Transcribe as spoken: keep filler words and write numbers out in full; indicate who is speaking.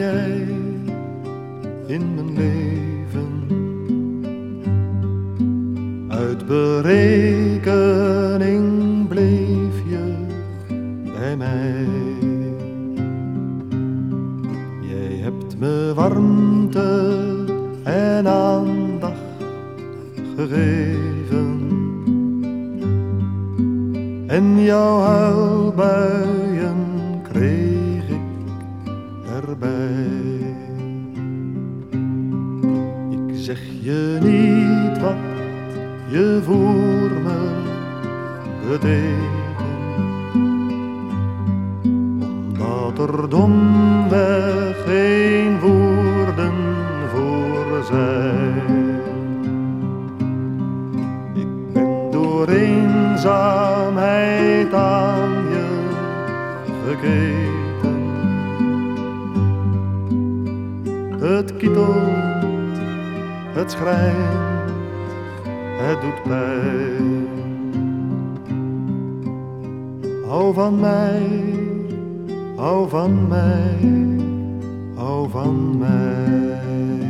Speaker 1: jij in mijn leven. Uit berekening bleef je bij mij. Jij hebt me warmte en aandacht gegeven. En jouw huilbuien kreeg ik erbij. Ik zeg je niet wat je voor me betekent, omdat er domweg geen woorden voor zijn. Ik ben door eenzaamheid aan je geketen. Het kietelt, het schrijnt, het doet pijn. Hou van mij, hou van mij, hou van mij.